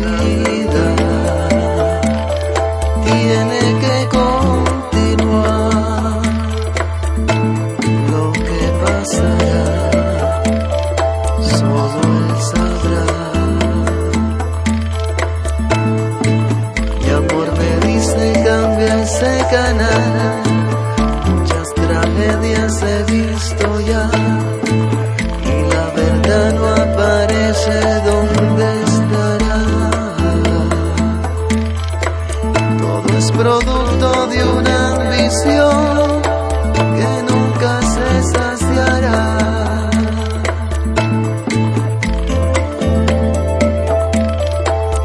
vida tiene que continuar. Lo que pasará solo él sabrá. Mi amor me dice cambia ese canal.